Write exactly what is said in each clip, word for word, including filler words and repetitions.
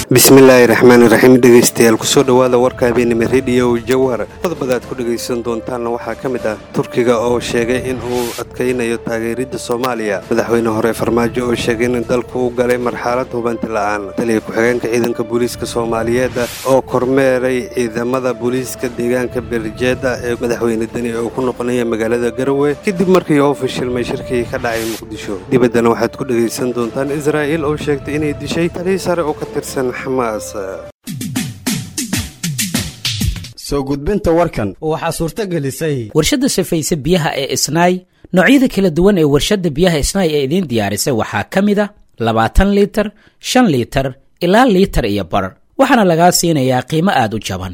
bismillaahi raxmaani raxiim dhegeystayaal kusoo dhawaada warka habeenimo radio jawhar qodobada aad ku dhegaysan doontaanna waxaa ka mid ah turkiga oo sheegay in uu adkaynayo taageeridda soomaaliya madaxweyne hore farmaajo oo sheegay in dalku u galay marxalad hubanti la'aan taliya ku-xigeenka ciidanka booliiska soomaaliyeed oo kormeeray ciidamada booliiska deegaanka beerjeeda ee madaxweyne deni oo ku noqonaya magaalada garowe kadib markii uu fashilmay shirkii ka dhacay muqdisho dibaddana waxaad ku dhegaysan doontaan israa'iil oo sheegtay inay dishay taliya sare oo ka tirsan soo gudbinta warkan waxaa suurto gelisay warshadda sifaysa biyaha ee isnaay noocyada kala duwan ee warshadda biyaha isnaay ee idiin diyaarisay waxaa ka mid a labaatan liitar shan liitar ilaa liitar iyo bar waxaana lagaa siinayaa qiimo aad u jaban.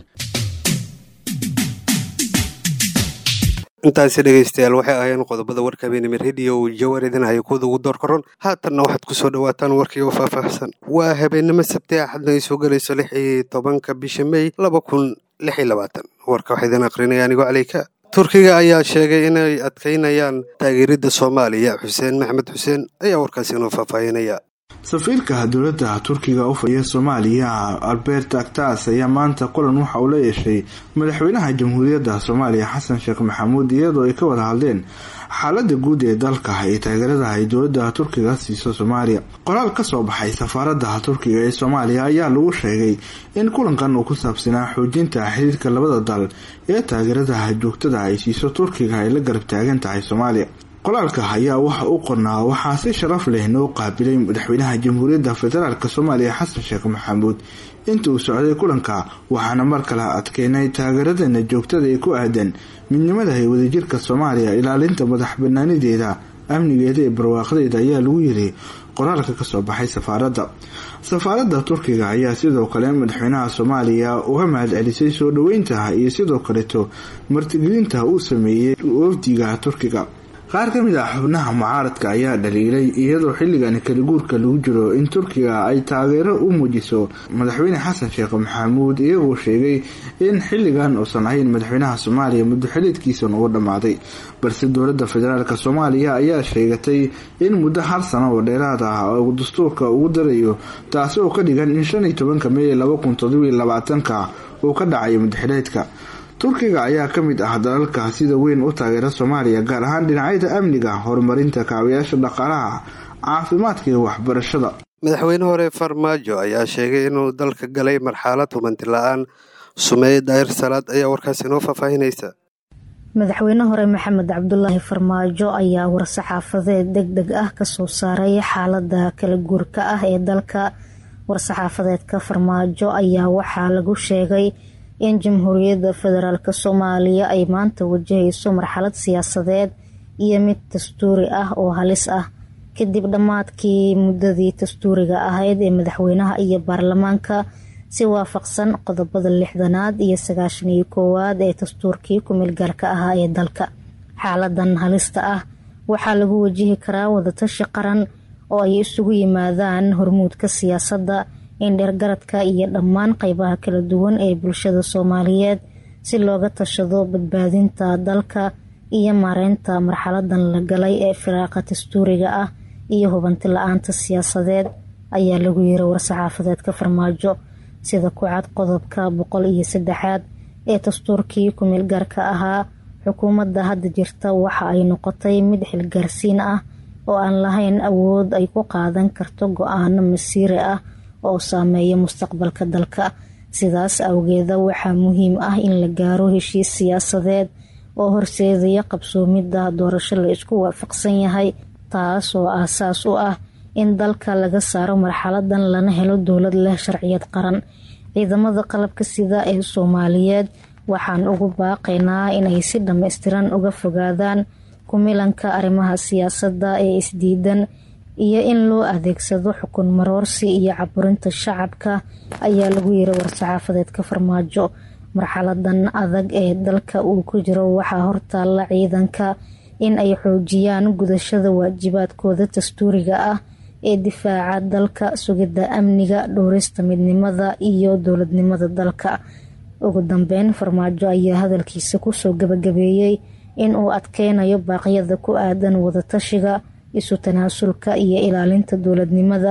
intaasi dhegaystayaal waxay ahaayeen qodobada warka habeenimo radio jawhar idin haya kuwada ugu door karoon haatanna waxaad ku soo dhawaataan warkii oo faahfaahsan waa habeenimo sabti axadna ay soo galayso lix iyo tobanka bisha may laba kun lix iyo labaatan warka waxaa idin aqrinaya anigoo caleyka turkiga ayaa sheegay inay adkaynayaan taageeridda soomaaliya xuseen maxmed xuseen ayaa warkaasi inoo faahfaahinaya. safiirka dowladda turkiga u fadhiya soomaaliya albert aktas ayaa maanta kulan waxa uu la yeeshay madaxweynaha jamhuuriyadda soomaaliya xasan sheekh maxamuud iyadoo ay ka wada hadleen xaalada guud ee dalka iyo taageerada ay dowladda turkiga siiso soomaaliya. qoraal ka soo baxay safaaradda turkiga ee soomaaliya ayaa lagu sheegay in kulankan uu ku saabsanaa xoojinta xiriirka labada dal ee taageerada joogtada ay siiso turkiga ay la garab taagan tahay soomaaliya. qoraalka ayaa waxa uu qornaa waxaa si sharaf leh noo qaabilay madaxweynaha jamhuuriyadda federaalk soomaaliya xasan sheekh maxamuud inta uu socday kulanka waxaana mar kale adkeynay taageeradana joogtada ee ku aadan midnimada iyo wadajirka soomaaliya ilaalinta madax banaanideeda amnigeeda iyo barwaaqadeeda ayaa lagu yiri qoraalka kasoo baxay safaaradda. safaaradda turkiga ayaa sidoo kale madaxweynaha soomaaliya uga mahad celisay soo dhaweynta iyo sidoo kaleeto martigelinta uu sameeyey wafdiga turkiga. qaar ka mid ah xubnaha mucaaradka ayaa dhaliilay iyadoo xilligan kala guurka lagu jiro in turkiga ay taageero u muujiso madaxweyne xasan sheekh maxamuud iyagoo sheegay in xilligan uusan ahayn madaxweynaha soomaaliya muddo xiliedkiisan uga dhammaaday balse dowladda federaalk soomaaliya ayaa sheegatay in muddo hal sano oo dheeraad ah oo dastuurka ugu darayo taasi oo ka dhigan in shan iyo tobanka meey laba kun toddoba iyo labaatanka uu ka dhacayo muddaxileedka. turkiga ayaa ka mid ah dalalka sida weyn u taageera soomaaliya gaar ahaan dhinacyada amniga horumarinta kaabayaasha dhaqaalaha caafimaadka iyo waxbarashada. madaxweyne hore farmaajo ayaa sheegay inuu dalka galay marxalad hubanti la'aan sumeeye daahir salaad ayaa warkaasi inoo faahfaahinaysa. madaxweyne hore maxamed cabdulaahi farmaajo ayaa war-saxaafadeed deg deg ah kasoo saaray xaalada kala guurka ah ee dalka. war-saxaafadeedka farmaajo ayaa waxaa lagu sheegay in jamhuuriyadda federaalk soomaaliya ay maanta wajahayso marxalad siyaasadeed iyo mid dastuuri ah oo halis ah kadib dhammaadkii muddadii dastuuriga ahayd ee madaxweynaha iyo baarlamaanka si waafaqsan qodobada lixdanaad iyo sagaashan iyo koowaad ee dastuurkii ku-meelgaarka ahaa ee dalka. xaaladan halista ah waxaa lagu wajihi karaa wadatashi qaran oo ay isugu yimaadaan hormuudka siyaasadda indhergaradka iyo dhammaan qaybaha kala duwan ee bulshada soomaaliyeed si looga tashado badbaadinta dalka iyo maareynta marxaladan la galay ee firaaqa dastuuriga ah iyo hubanti la-aanta siyaasadeed ayaa lagu yiri war-saxaafadeedka farmaajo sida ku cad qodobka boqol iyo saddexaad ee dastuurkii ku-meelgaarka ahaa. xukuumadda hadda jirta waxa ay noqotay mid xilgaarsiin ah oo aan lahayn awood ay ku qaadan karto go-aano masiiri ah oo saameeya mustaqbalka dalka. sidaas awgeeda waxaa muhiim ah in la gaaro heshiis siyaasadeed oo horseedaya qabsoomidda doorasho la isku waafaqsan yahay taas oo aasaas u ah in dalka laga saaro marxaladan lana helo dowlad leh sharciyad qaran. ciidamada qalabka sida ee soomaaliyeed waxaan ugu baaqaynaa inay si dhammaystiran uga fogaadaan kumilanka arrimaha siyaasadda ee isdiidan iyo in loo adeegsado xukun maroorsi iyo caburinta shacabka ayaa lagu yiri war-saxaafadeedka farmaajo. marxaladan adag ee dalka uu ku jiro waxaa hortaalla ciidanka in ay xoojiyaan gudashada waajibaadkooda dastuuriga ah ee difaaca dalka, sugidda amniga, dhowrista midnimada iyo dowladnimada dalka. ugu dambeyn farmaajo ayaa hadalkiisa kusoo gabagabeeyey in uu adkeynayo baaqyada ku aadan wadatashiga, isu tanaasulka iyo ilaalinta dowladnimada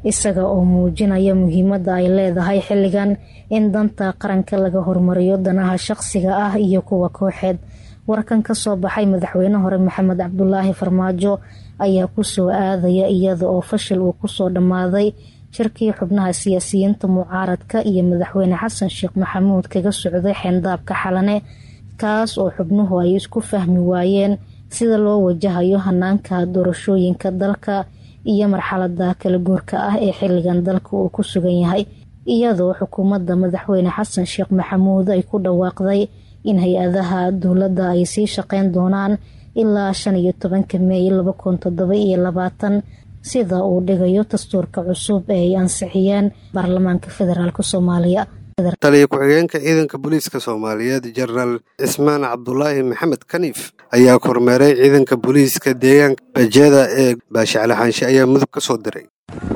isaga oo muujinaya muhiimadda ay leedahay xilligan in danta qaranka laga hormariyo danaha shaqsiga ah iyo kuwa kooxeed. warkan ka soo baxay madaxweyne hore Maxamed Cabdulaahi Farmaajo ayaa ku soo aadaya iyada oo fashil uu ku soo dhamaaday shirkii xubnaha siyaasiyiinta mucaaradka iyo madaxweyne Xasan Sheekh Maxamuud kaga socday xeendabka Xalane, kaas oo xubnuhu ay isku fahmi waayeen sida loo wajahayo hanaanka doorashooyinka dalka iyo marxaladda kala guurka ah ee xilligan dalka uu ku sugan yahay, iyadoo xukuumadda madaxweyne Xasan Sheekh Maxamuud ay ku dhawaaqday in hay-adaha dowladda ay sii shaqeyn doonaan ilaa shan iyo tobanka May laba kun toddoba iyo labaatan sida uu dhigayo dastuurka cusub ee ay ansixiyeen baarlamaanka federaalka Soomaaliya. taliye ku-xigeenka ciidanka booliiska Soomaaliyeed Jenaraal Cismaan Cabdulaahi Maxamed Kaniif ayaa kormeeray ciidanka booliiska deegaanka Bajeeda ee Baashacli Xaanshe ayaa mudug ka soo diray.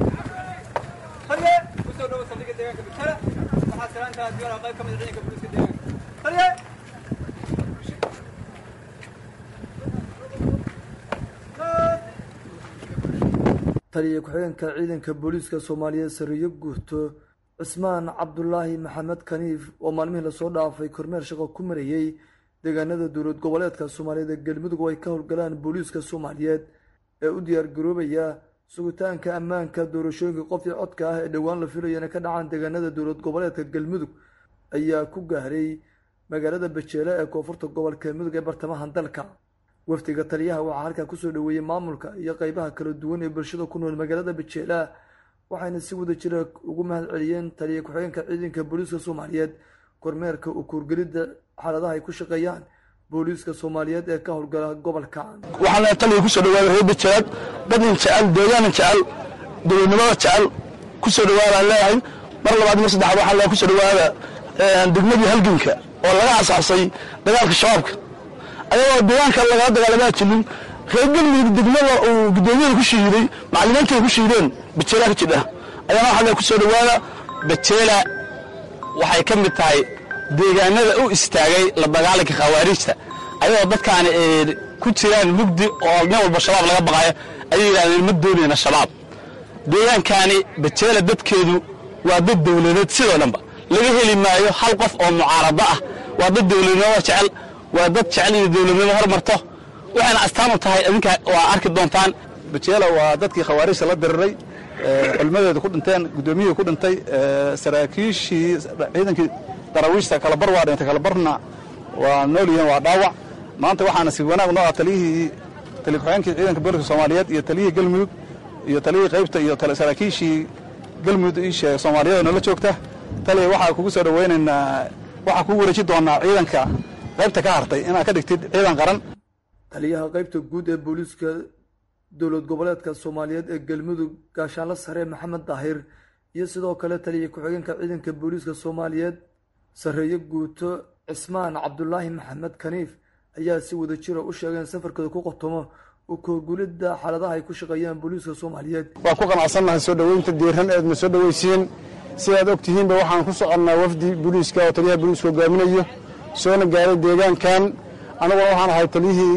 taliye ku-xigeenka ciidanka booliiska Soomaaliyeed Sariyo Guurto Cismaan Cabdulaahi Maxamed Kaniif oo maalmihii la soo dhaafay kormeer shaqo ku marayay deegaanada dowlad goboleedka Soomaaliyeed ee Galmudug oo ay ka howlgalaan booliiska Soomaaliyeed ee u diyaar garoobaya sugitaanka ammaanka doorashooyinka qof iyo codka ah ee dhowaan la filayo inay ka dhacaan deegaanada dowlad goboleedka Galmudug ayaa ku gaaray magaalada Bajeela ee koonfurta gobolka Mudug ee bartamaha dalka. wafdiga taliyaha waxaa halkaa kusoo dhaweeyay maamulka iyo qaybaha kala duwan ee bulshada ku nool magaalada Bajeela, waxayna si wada jira ugu mahad celiyeen taliye ku-xigeenka ciidanka booliiska Soomaaliyeed kormeerka u kuurgelida xaaladaha ay ku shaqeeyaan booliiska Soomaaliyeed ee ka howlgala gobolka. waxaana taliye kusoo dhawaada reer Bajeela, dad jecel deegaan jecel dowladnimada jecel kusoo dhawaada leeyahay. mar labaad mar saddexaad waxaa la kusoo dhawaada degmadii halganka oo laga asaasay dagaalka shabaabka ayagoo deegaanka laga dagaalamay jilin reer Galmudug degmada uu gudoomiyada ku shiiday macallimiinta ku shiideen Bajeela ka jira ayana waxa ku soo dhawaada. Bajeela waxay ka mid tahay deegaanada u istaagay la dagaalanka khawaarijta ayagoo dadkaan ku jiraan mugdi oo meel walba shabaab laga baqayo ay yiraahdeen ma doonayna shabaab. deegaankaani Bajeela dadkeedu waa dad dawladeed sidoo dhanba laga heli maayo hal qof oo mucaarada ah, waa dad dawladnimo jecel, waa dad jecel in dawladnimo hormarto, waxaana astaan u tahay idinka waa arki doontaan. Bajeela waa dadkii khawaarijta la diriray, culmadeedu ku dhinteen, gudoomiyadu ku dhintay, saraakiishii ciidankii darawiishta kala bar waa dhintay, kala barna waa nool yihiin, waa dhaawac. maanta waxaana si wanaag noo ah taliyihii taliye ku-xigeenkii ciidanka booliska Soomaaliyeed iyo taliyihii Galmudug iyo taliyihii qaybta iyo saraakiishii Galmudug iyo Soomaaliyeed oo la joogta. taliye waxaa kugu soo dhaweynaynaa, waxaa kugu wareeji doonaa ciidanka qaybta ka hartay inaad ka dhigtid ciidan qaran. taliyaha qaybta guud ee booliiska dowlad goboleedka Soomaaliyeed ee Galmudug gaashaanle sare Maxamed Daahir iyo sidoo kale taliye ku-xigeenka ciidanka booliiska Soomaaliyeed Sariyo Guurto Cismaan Cabdulaahi Maxamed Kaniif ayaa si wada jira u sheegeen safarkooda ku qotomo u koorgulida xaaladaha ay ku shaqeeyaan booliiska Soomaaliyeed. waa ku qanacsanahay soo dhaweynta diiran ee soo dhaweyseen. sidaad ogtihiinba waxaan ku soconnaa wafdi booliiska oo taliyaha booliiska hogaaminayo soona gaaray deegaankan. anigu waxaan ahay taliyihii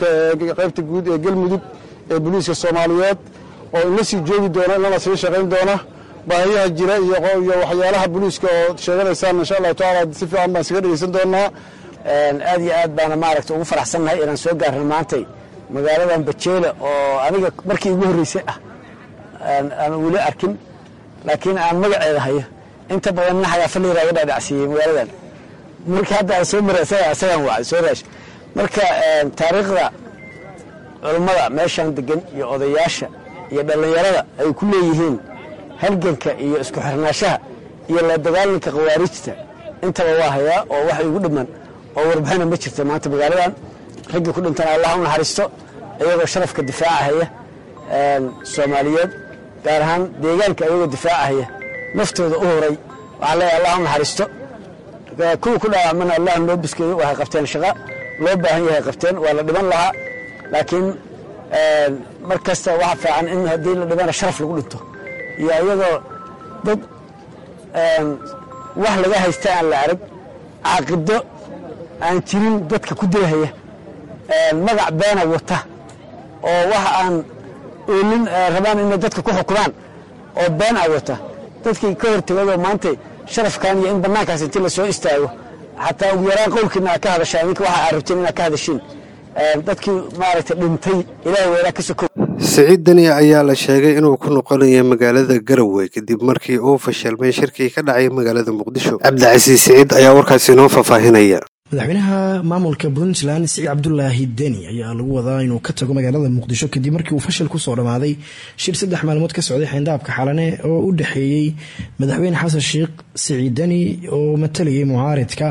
qaybta guud ee Galmudug ee booliiska Soomaaliyeed oo ina sii joogi doona inana sii shaqeyn doona baahiyaha jira iyo iyo waxyaalaha booliiska oo sheeganaysaan insha Allah taala si fiican baan siga dhageysan doonaa. aad iyo aad baan maaragtay ugu faraxsanahay inaan soo gaarno maantay magaaladan Bajeela oo aniga markii ugu horeysay ah aan wali arkin laakiin aan magaceeda hayo inta badan naxaya faliira ay dhacsiiyay magaaladan markii hadda ay soo mareysay asagan waa soo raash marka taariikhda culimada meeshan degan iyo odayaasha iyo dhalinyarada ay ku leeyihiin halganka iyo isku xirnaashaha iyo la dagaalanka khawaarijta intaba waa hayaa oo wax ugu dhiman oo warbixin ma jirto maanta magaaladan ragga ku dhintaan Allah u naxariisto ayagoo sharafka difaacaya ee Soomaaliyeed gaar ahaan deegaanka ayagoo difaacaya naftooda u horay waxa la Allah u naxariisto kuwa ku dhaamana Allah noo biskeeyo waxa qabteen shaqo loo baahan yahay qabteen waa la dhiman lahaa laakiin ee markasta waxa fiican in hadii la dhibana sharaf lagu dhinto iyo ayagoo dad ee wax laga haystaa la arag aaqido aan jirin dadka ku dilahaya ee magac beena wata oo wax aan oolin rabaan in dadka ku xukumaan oo been ah wata dadkii ka hortagay maanta sharafkan iyo in banaankaas intii la soo istaago xataa ugu yaraan qowlkiina ka hadashaan ninka waxa aad rabteen inaad ka hadashiin dadkii maaragtay dhintay ilaahay weeraa ka soo Siciid Dani ayaa la sheegay inuu ku noqonayo magaalada Garowe kadib markii uu fashilmay shirkii ka dhacay magaalada Muqdisho. Cabdicasiis Siciid ayaa warkaasi inoo faahfaahinaya. madaxweynaha maamulka Puntland Siciid Cabdullaahi Dani ayaa lagu wadaa inuu ka tago magaalada Muqdisho kadib markii uu fashil ku soo dhamaaday shir saddex maalmood ka socday xeyndaabka xalane oo u dhaxeeyay madaxweyne Xasan Sheekh Siciid Dani oo matalayay mucaaradka.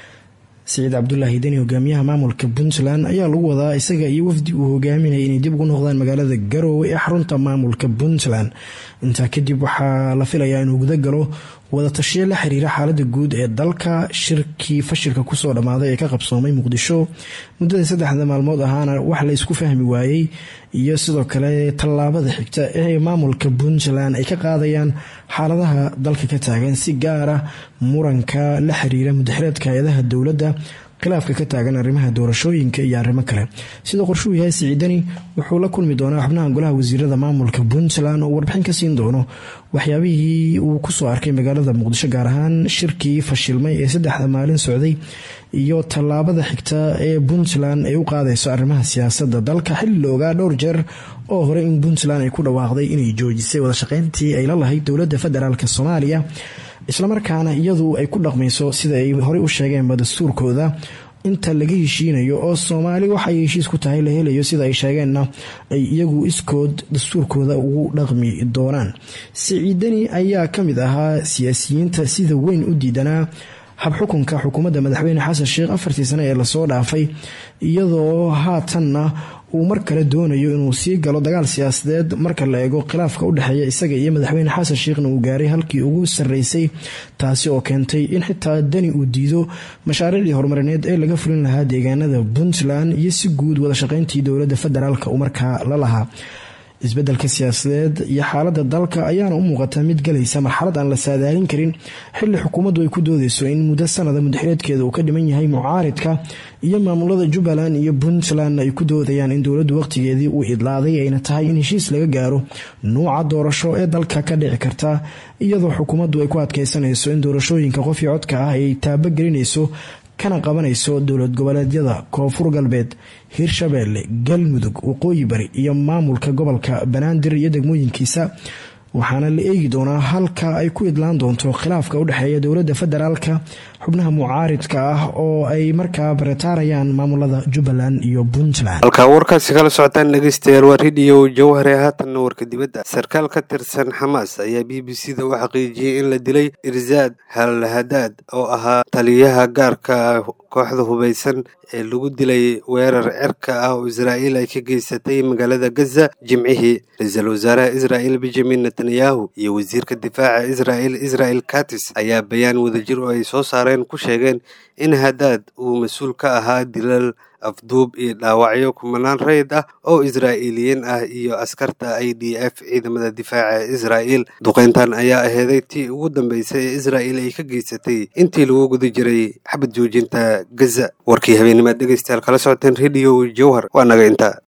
Siciid Cabdullaahi Dani hogaamiyaha maamulka Puntland ayaa lagu wadaa isaga iyo wafdi uu hogaaminayay inay dib ugu noqdaan magaalada Garowe ee xarunta maamulka Puntland. intaa kadib waxaa la filayaa inuu guda galo wada tashiyo la xiriira xaaladda guud ee dalka. shirkii fashilka ku soo dhamaaday ee ka qabsoomay Muqdisho muddada saddexda maalmood ahaana wax la isku fahmi waayay iyo sidoo kale tallaabada xigta ee maamulka Puntland ay ka qaadayaan xaaladaha dalka ka taagan si gaar ah muranka la xiriira mudaxiraadka hay'adaha dowladda khilaafka ka taagan arrimaha doorashooyinka iyo arrimo kale. sida qorshuhu yahay Siciid Dani wuxuu la kulmi doonaa xubnaha golaha wasiirada maamulka Puntland oo warbixin ka siin doono waxyaabihii uu ku soo arkay magaalada Muqdisho gaar ahaan shirkii fashilmay ee saddexda maalin socday iyo tallaabada xigta ee Puntland ay u qaadayso arrimaha siyaasadda dalka xilli looga dhowr jeer oo hore in Puntland ay ku dhawaaqday inay joojisay wada shaqayntii ay la lahayd dowladda federaalka Soomaaliya isla markaana iyadu ay ku dhaqmayso sida ay hore u sheegeen dastuurkooda inta laga heshiinayo oo Soomaali waxa ay heshiis ku tahay la helayo sida ay sheegeenna ay iyagu iskood dastuurkooda ugu dhaqmi doonaan. Siciid Dani ayaa ka mid ahaa siyaasiyiinta sida weyn u diidanaa hab xukunka xukuumadda madaxweyne Xasan Sheekh afartii sano ee la soo dhaafay iyadoo haatanna uu mar kale doonayo inuu sii galo dagaal siyaasadeed marka la eego khilaafka u dhaxeeya isaga iyo madaxweyne Xasan Sheekhna uu gaaray halkii ugu sareysay taasi oo keentay in xitaa Dani uu diido mashaariicdii horumarineed ee laga fulin lahaa deegaanada Puntland iyo si guud wada shaqayntii dowladda federaalka uu markaa la lahaa. isbeddelka siyaasadeed iyo xaaladda dalka ayaana u muuqata mid galaysa marxalad aan la saadaalin karin xilli xukuumaddu ay ku doodeyso in muddo sanada mudaxireedkeeda uu ka dhiman yahay mucaaridka iyo maamulada Jubbaland iyo Puntland ay ku doodayaan in dowladdu waqtigeedii uu idlaaday ayna tahay in heshiis laga gaaro nooca doorasho ee dalka ka dhici karta iyadoo xukuumaddu ay ku adkeysanayso in doorashooyinka qof iyo codka ah ay taabagelinayso kana qabanayso dowlad goboleedyada Koonfur Galbeed, Hirshabeelle, Galmudug, Waqooyi Bari iyo maamulka gobolka Banaadir iyo degmooyinkiisa. waxaana la eegi doonaa halka ay ku idlaan doonto khilaafka u dhaxeeya dowladda federaalka xubnaha mucaaridka ah oo ay markaa barataarayaan maamulada Jubbaland iyo Puntland. halka warkaasi kala socotaan dhageystayaal waa radio Jawhare haatanna warka dibadda. sarkaal ka tirsan Xamaas ayaa B B C da u xaqiijiyay in la dilay Irzaad Al-Hadaad oo ahaa taliyaha gaarka kooxda hubeysan ee lagu dilay weerar cirka ah oo Israa'iil ay ka geysatay magaalada Gaza Jimcihii. Ra'iisul Wasaaraha Israa'iil Benjamin Netanyahu iyo wasiirka difaaca Israa'iil Israel Katz ayaa bayaan wadajir oo ay soo saareen ku sheegeen in Hadaad uu mas'uul ka ahaa dilal afduub iyo dhaawacyo kumanaan rayid ah oo Israa'iiliyiin ah iyo askarta I D F ciidamada difaaca Israa'iil. duqeyntan ayaa aheeday tii ugu dambeysay ee Israa'iil ay ka geysatay intii lagu guda jiray xabad joojinta Gaza. warkii habeenimo dhegeystayaal kala socoteen radio Jawhar waa naga inta